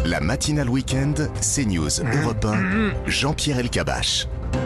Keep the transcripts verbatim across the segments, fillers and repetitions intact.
La matinale week-end, CNews, Europe un, Jean-Pierre Elkabbach.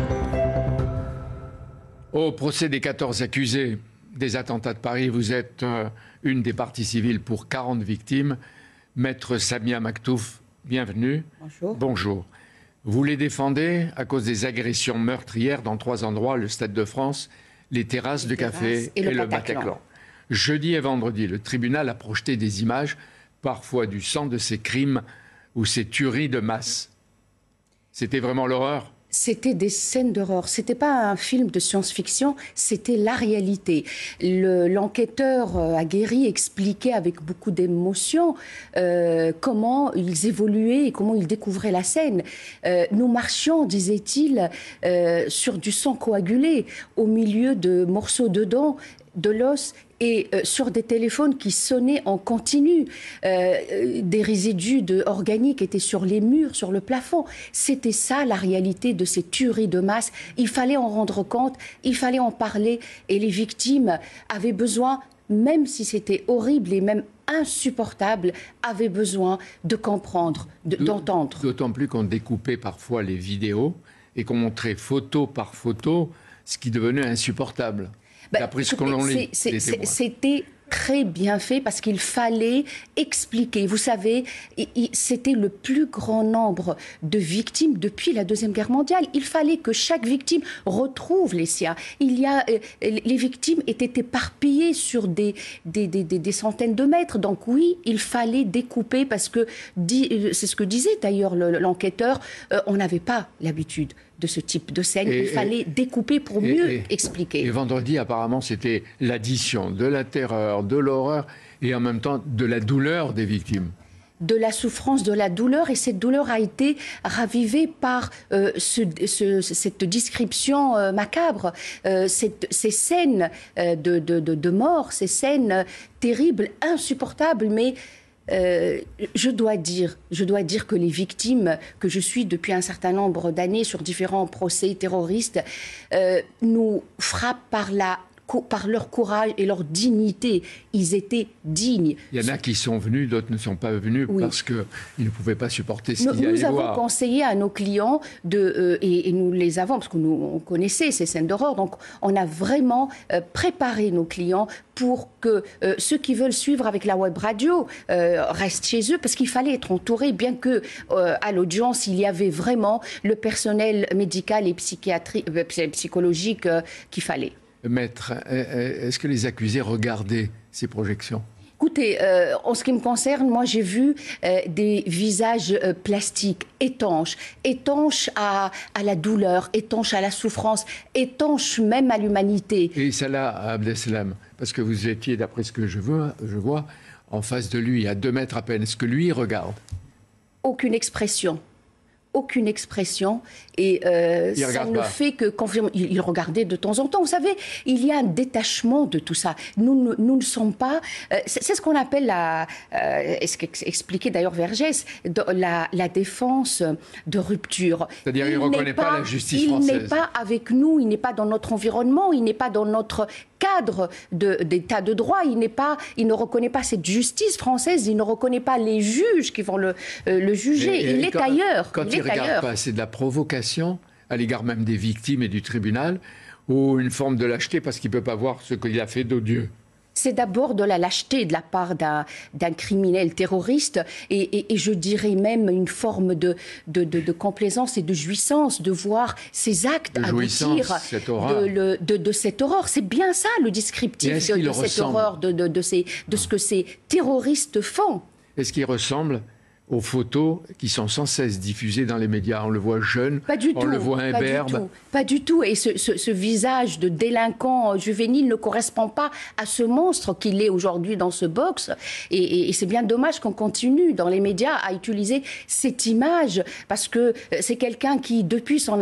Au procès des quatorze accusés des attentats de Paris, vous êtes euh, une des parties civiles pour quarante victimes. Maître Samia Maktouf, bienvenue. Bonjour. Bonjour. Vous les défendez à cause des agressions meurtrières dans trois endroits, le Stade de France, les terrasses les de terrasses café et, et le, le Bataclan. Bataclan. Jeudi et vendredi, le tribunal a projeté des images, parfois du sang de ces crimes ou ces tueries de masse. C'était vraiment l'horreur ? C'était des scènes d'horreur. C'était pas un film de science-fiction, c'était la réalité. Le, l'enquêteur euh, aguerri expliquait avec beaucoup d'émotion euh, comment ils évoluaient et comment ils découvraient la scène. Euh, nous marchions, disait-il, euh, sur du sang coagulé, au milieu de morceaux de dents, de l'os, et euh, sur des téléphones qui sonnaient en continu. Euh, des résidus de, organiques étaient sur les murs, sur le plafond. C'était ça la réalité de ces tueries de masse. Il fallait en rendre compte, il fallait en parler, et les victimes avaient besoin, même si c'était horrible et même insupportable, avaient besoin de comprendre, de, d'entendre. D'autant plus qu'on découpait parfois les vidéos et qu'on montrait photo par photo, ce qui devenait insupportable. Bah, D'après ce que l'on lit, c'est, c'est, c'était très bien fait parce qu'il fallait expliquer. Vous savez, c'était le plus grand nombre de victimes depuis la Deuxième Guerre mondiale. Il fallait que chaque victime retrouve les siens. Il y a, les victimes étaient éparpillées sur des, des, des, des centaines de mètres. Donc oui, il fallait découper parce que, c'est ce que disait d'ailleurs l'enquêteur, on n'avait pas l'habitude de ce type de scène. Et, il fallait et, découper pour et, mieux et, expliquer. Et vendredi, apparemment, c'était l'addition de la terreur, de l'horreur et en même temps de la douleur des victimes. De la souffrance, de la douleur, et cette douleur a été ravivée par euh, ce, ce, cette description euh, macabre, euh, cette, ces scènes euh, de, de, de, de mort, ces scènes terribles, insupportables, mais Euh, je dois dire, je dois dire que les victimes que je suis depuis un certain nombre d'années sur différents procès terroristes euh, nous frappent par la par leur courage et leur dignité. Ils étaient dignes. Il y en a qui sont venus, d'autres ne sont pas venus oui. parce qu'ils ne pouvaient pas supporter ce nous, qu'ils allaient voir. Nous avons voir. conseillé à nos clients, de, euh, et, et nous les avons, parce que nous on connaissait ces scènes d'horreur, donc on a vraiment euh, préparé nos clients pour que euh, ceux qui veulent suivre avec la web radio euh, restent chez eux, parce qu'il fallait être entouré, bien que euh, à l'audience, il y avait vraiment le personnel médical et psychiatrique, euh, psychologique euh, qu'il fallait. Maître, est-ce que les accusés regardaient ces projections ? Écoutez, euh, en ce qui me concerne, moi j'ai vu euh, des visages euh, plastiques, étanches, étanches à, à la douleur, étanches à la souffrance, étanches même à l'humanité. Et Salah Abdeslam, parce que vous étiez, d'après ce que je vois, je vois, en face de lui, à deux mètres à peine, est-ce que lui regarde ? Aucune expression. Aucune expression, et euh, ça ne pas. fait que confirmer. Il, il regardait de temps en temps. Vous savez, il y a un détachement de tout ça. Nous, nous ne sommes pas. Euh, c'est, c'est ce qu'on appelle la. Euh, ce qu'expliquait d'ailleurs Vergès, de, la, la défense de rupture. C'est-à-dire, il ne reconnaît pas, pas la justice il française. Il n'est pas avec nous. Il n'est pas dans notre environnement. Il n'est pas dans notre cadre de, d'état de droit. Il n'est pas. Il ne reconnaît pas cette justice française. Il ne reconnaît pas les juges qui vont le, euh, le juger. Et, il et est quand, ailleurs. Quand il, il regarde pas, c'est de la provocation à l'égard même des victimes et du tribunal, ou une forme de lâcheté parce qu'il ne peut pas voir ce qu'il a fait d'odieux. C'est d'abord de la lâcheté de la part d'un, d'un criminel terroriste et, et, et je dirais même une forme de, de, de, de complaisance et de jouissance de voir ces actes de aboutir cette de, le, de, de cette horreur. C'est bien ça le descriptif de, de cette horreur, de, de, de, ces, de ce que ces terroristes font. Est-ce qu'il ressemble aux photos qui sont sans cesse diffusées dans les médias? On le voit jeune, pas du on tout, le voit imberbe. Pas du tout, pas du tout. Et ce, ce, ce visage de délinquant juvénile ne correspond pas à ce monstre qu'il est aujourd'hui dans ce box. Et, et, et c'est bien dommage qu'on continue dans les médias à utiliser cette image, parce que c'est quelqu'un qui, depuis son,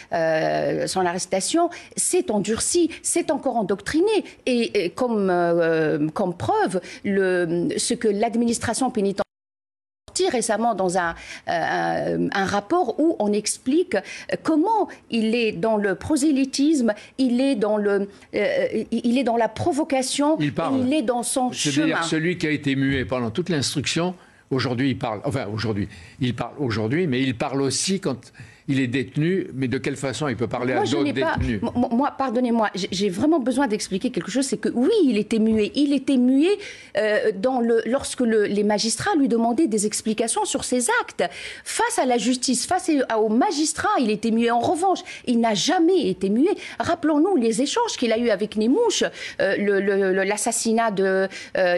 euh, son arrestation, s'est endurci, s'est encore endoctriné. Et, et comme, euh, comme preuve, le, ce que l'administration pénitentiaire récemment dans un, euh, un rapport où on explique comment il est dans le prosélytisme, il est dans, le, euh, il est dans la provocation, il, parle. il est dans son C'est chemin. C'est-à-dire celui qui a été muet pendant toute l'instruction, aujourd'hui, il parle, enfin aujourd'hui, il parle aujourd'hui, mais il parle aussi quand il est détenu, mais de quelle façon il peut parler moi, à d'autres détenus? Moi, moi pardonnez-moi, j'ai vraiment besoin d'expliquer quelque chose, c'est que oui, il était muet. Il était muet euh, dans le, lorsque le, les magistrats lui demandaient des explications sur ses actes. Face à la justice, face aux magistrats, il était muet. En revanche, il n'a jamais été muet. Rappelons-nous les échanges qu'il a eus avec Nemouche, euh, l'assassinat de euh,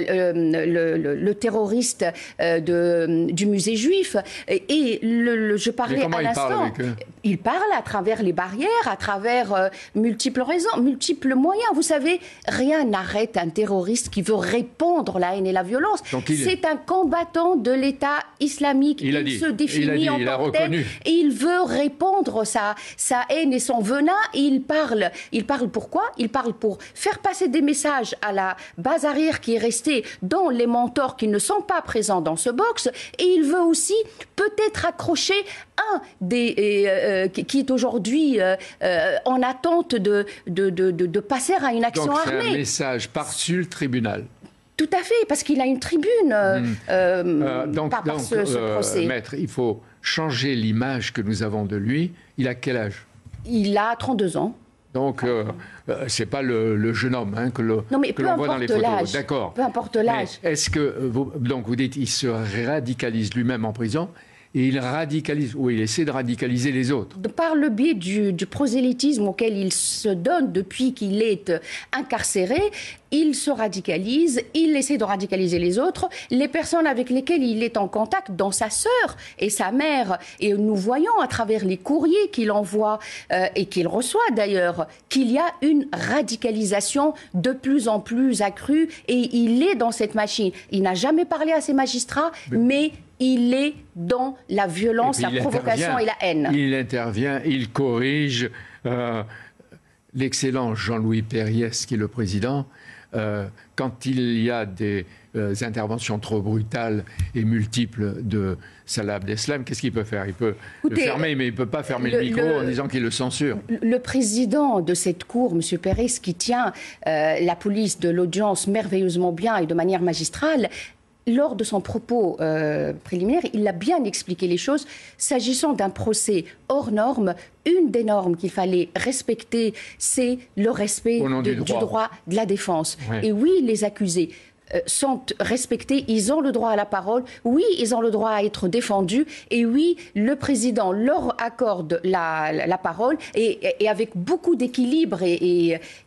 le, le, le terroriste euh, de, du musée juif. Et, et le, le, je parlais à l'instant... Il parle à travers les barrières, à travers euh, multiples raisons, multiples moyens. Vous savez, rien n'arrête un terroriste qui veut répandre la haine et la violence. C'est un combattant de l'État islamique. Il, il a dit, se définit il a dit, en il a tant que tel. Et il veut répandre sa, sa haine et son venin. Et il parle. Il parle pourquoi? Il parle pour faire passer des messages à la base arrière qui est restée dans les mentors qui ne sont pas présents dans ce box. Et il veut aussi peut-être accrocher un des euh, qui est aujourd'hui euh, euh, en attente de, de, de, de, de passer à une action Donc, armée. Donc c'est un message par-dessus le tribunal. Tout à fait, parce qu'il a une tribune euh, mmh. euh, euh, donc, par, par donc, ce, ce euh, procès. Maître, il faut changer l'image que nous avons de lui. Il a quel âge? Il a trente-deux ans. Donc, euh, euh, c'est pas le, le jeune homme hein, que l'on voit dans les photos. D'accord. Peu importe l'âge. Est-ce que vous, donc vous dites, il se radicalise lui-même en prison et il radicalise ou il essaie de radicaliser les autres? De par le biais du, du prosélytisme auquel il se donne depuis qu'il est incarcéré, il se radicalise, il essaie de radicaliser les autres, les personnes avec lesquelles il est en contact, dont sa sœur et sa mère. Et nous voyons à travers les courriers qu'il envoie euh, et qu'il reçoit d'ailleurs qu'il y a une radicalisation de plus en plus accrue et il est dans cette machine. Il n'a jamais parlé à ses magistrats, mais, mais il est dans la violence, la provocation et la haine. Il intervient, il corrige. Euh, L'excellent Jean-Louis Périès, qui est le président, euh, quand il y a des euh, interventions trop brutales et multiples de Salah Abdeslam, qu'est-ce qu'il peut faire? Il peut Écoutez, le fermer, mais il ne peut pas fermer le, le micro le, en disant qu'il le censure. Le président de cette cour, M. Pérez, qui tient euh, la police de l'audience merveilleusement bien et de manière magistrale, lors de son propos euh, préliminaire, il a bien expliqué les choses. S'agissant d'un procès hors norme, une des normes qu'il fallait respecter, c'est le respect de, du, droit. du droit de la défense. Ouais. Et oui, les accusés euh, sont respectés, ils ont le droit à la parole, oui, ils ont le droit à être défendus, et oui, le président leur accorde la, la, la parole, et, et, et avec beaucoup d'équilibre et, et,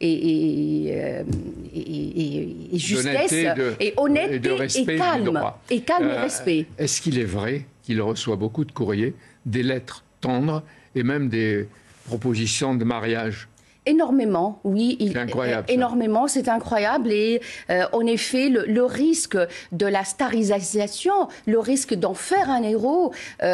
et, et, et, et justesse, de, et honnêteté, et, de respect et calme, et calme euh, et respect. Est-ce qu'il est vrai qu'il reçoit beaucoup de courriers, des lettres tendres, et même des propositions de mariage? Énormément, oui. C'est incroyable. Énormément, c'est incroyable. Et euh, en effet, le, le risque de la starisation, le risque d'en faire un héros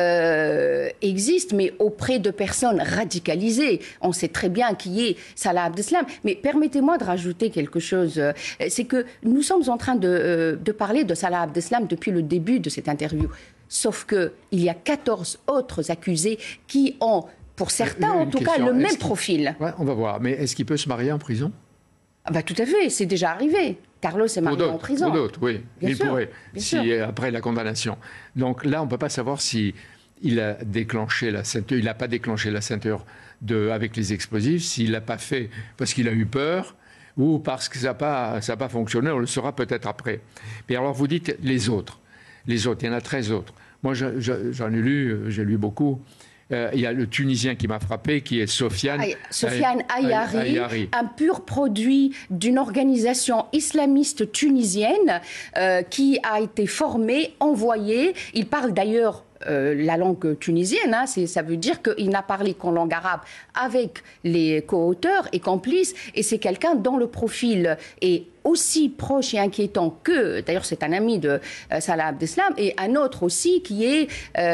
euh, existe, mais auprès de personnes radicalisées. On sait très bien qui est Salah Abdeslam. Mais permettez-moi de rajouter quelque chose. C'est que nous sommes en train de, euh, de parler de Salah Abdeslam depuis le début de cette interview. Sauf qu'il y a quatorze autres accusés qui ont, pour certains en tout question. cas, le même profil. Ouais, on va voir. Mais est-ce qu'il peut se marier en prison? Ah bah, tout à fait, c'est déjà arrivé. Carlos est marié en prison. Pour d'autres, oui. Bien il sûr, pourrait, si, sûr. après la condamnation. Donc là, on ne peut pas savoir si il a déclenché la ceinture, il n'a pas déclenché la ceinture de, avec les explosifs, s'il ne l'a pas fait parce qu'il a eu peur ou parce que ça n'a pas, ça n'a pas fonctionné. On le saura peut-être après. Mais alors, vous dites les autres. Les autres, il y en a treize autres. Moi, je, je, j'en ai lu, j'ai lu beaucoup. Euh, il y a le Tunisien qui m'a frappé, qui est Sofiane, Aïe, Sofiane Ayari, Ayari, un pur produit d'une organisation islamiste tunisienne euh, qui a été formée, envoyée. Il parle d'ailleurs Euh, la langue tunisienne, hein, ça veut dire qu'il n'a parlé qu'en langue arabe avec les co-auteurs et complices, et c'est quelqu'un dont le profil est aussi proche et inquiétant que, d'ailleurs c'est un ami de euh, Salah Abdeslam, et un autre aussi qui est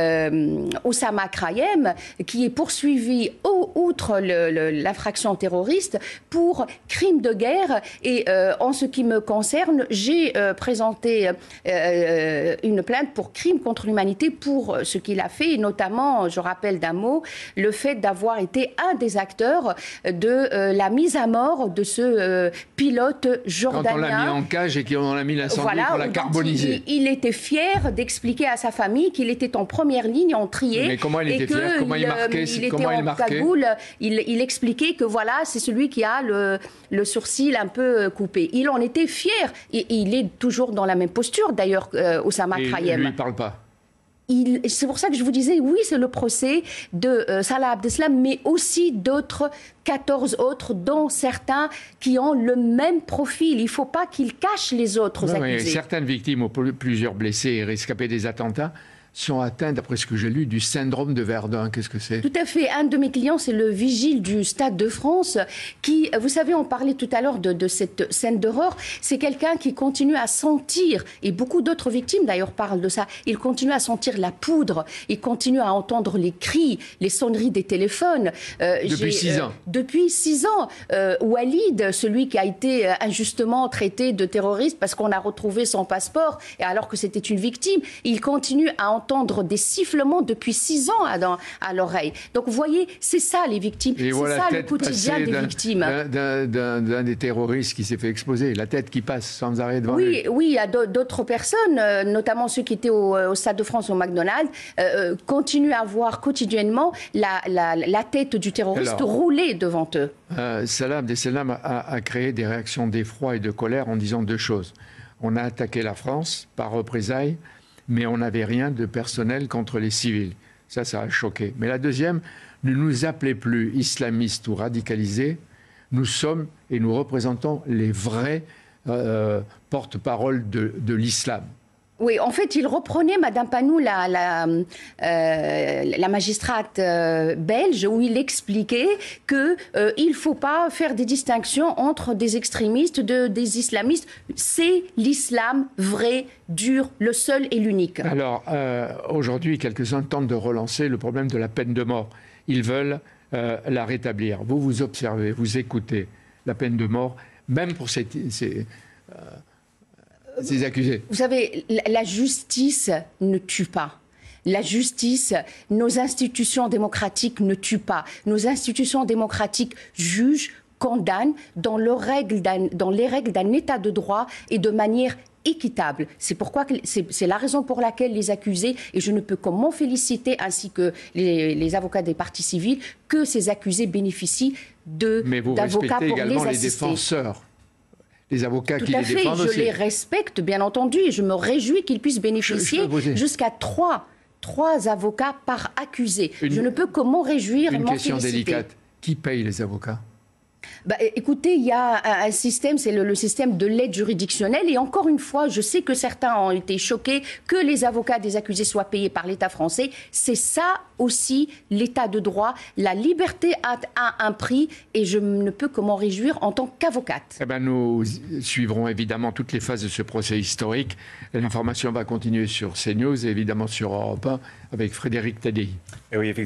euh, Oussama Krayem, qui est poursuivi au, outre l'infraction terroriste pour crime de guerre. Et euh, en ce qui me concerne, j'ai euh, présenté euh, une plainte pour crime contre l'humanité pour ce qu'il a fait, et notamment, je rappelle d'un mot, le fait d'avoir été un des acteurs de euh, la mise à mort de ce euh, pilote jordanien. quand on l'a mis en cage et qu'on a mis l'incendie voilà, pour la carboniser. Il, il était fier d'expliquer à sa famille qu'il était en première ligne, en trier. Mais comment il était fier? Comment il marquait? Il comment était il marquait? cagoule, il, il expliquait que voilà, c'est celui qui a le, le sourcil un peu coupé. Il en était fier. Et, et il est toujours dans la même posture, d'ailleurs, euh, Oussama Krayem. Et lui, il ne parle pas. C'est pour ça que je vous disais, oui, c'est le procès de euh, Salah Abdeslam, mais aussi d'autres, quatorze autres, dont certains qui ont le même profil. Il ne faut pas qu'ils cachent les autres non, accusés. Certaines victimes, ou plusieurs blessés et rescapés des attentats, sont atteints, d'après ce que j'ai lu, du syndrome de Verdun. Qu'est-ce que c'est? Tout à fait. Un de mes clients, c'est le vigile du Stade de France, qui, vous savez, on parlait tout à l'heure de, de cette scène d'horreur. C'est quelqu'un qui continue à sentir, et beaucoup d'autres victimes d'ailleurs parlent de ça, il continue à sentir la poudre, il continue à entendre les cris, les sonneries des téléphones. Euh, depuis six ans. Euh, depuis six ans. Euh, Walid, celui qui a été injustement traité de terroriste parce qu'on a retrouvé son passeport, et alors que c'était une victime, il continue à entendre entendre des sifflements depuis six ans à, dans, à l'oreille. Donc, vous voyez, c'est ça, les victimes. C'est ça, le quotidien des victimes. D'un des terroristes qui s'est fait exploser, la tête qui passe sans arrêt devant oui, lui. Oui, il y a d'autres personnes, notamment ceux qui étaient au, au Stade de France, au McDonald's, euh, continuent à voir quotidiennement la, la, la tête du terroriste Alors, rouler devant eux. Euh, Salah Abdeslam a, a créé des réactions d'effroi et de colère en disant deux choses. On a attaqué la France par représailles, mais on n'avait rien de personnel contre les civils. Ça, ça a choqué. Mais la deuxième, ne nous appelez plus islamistes ou radicalisés. Nous sommes et nous représentons les vrais euh, porte-parole de, de l'islam. Oui, en fait, il reprenait, Madame Panou, la, la, euh, la magistrate euh, belge, où il expliquait qu'il euh, ne faut pas faire des distinctions entre des extrémistes, de, des islamistes. C'est l'islam vrai, dur, le seul et l'unique. Alors, euh, aujourd'hui, quelques-uns tentent de relancer le problème de la peine de mort. Ils veulent euh, la rétablir. Vous, vous observez, vous écoutez la peine de mort, même pour ces... ces euh, Ces accusés. Vous savez, la justice ne tue pas. La justice, nos institutions démocratiques ne tuent pas. Nos institutions démocratiques jugent, condamnent dans, le règle dans les règles d'un état de droit et de manière équitable. C'est pourquoi c'est la raison pour laquelle les accusés, et je ne peux que m'en féliciter, ainsi que les, les avocats des parties civiles, que ces accusés bénéficient d'avocats pour également les les défenseurs. Les avocats Tout qui à les fait, défendent je aussi. les respecte, bien entendu, et je me réjouis qu'ils puissent bénéficier jusqu'à trois, trois avocats par accusé. Une, je ne peux que m'en réjouir et m'en féliciter. Une question délicate. Qui paye les avocats? Bah, écoutez, il y a un système, c'est le, le système de l'aide juridictionnelle. Et encore une fois, je sais que certains ont été choqués que les avocats des accusés soient payés par l'État français. C'est ça aussi l'État de droit. La liberté a, a un prix et je ne peux que m'en réjouir en tant qu'avocate. Eh ben, nous suivrons évidemment toutes les phases de ce procès historique. L'information va continuer sur CNews et évidemment sur Europe un avec Frédéric Tadei. Et oui,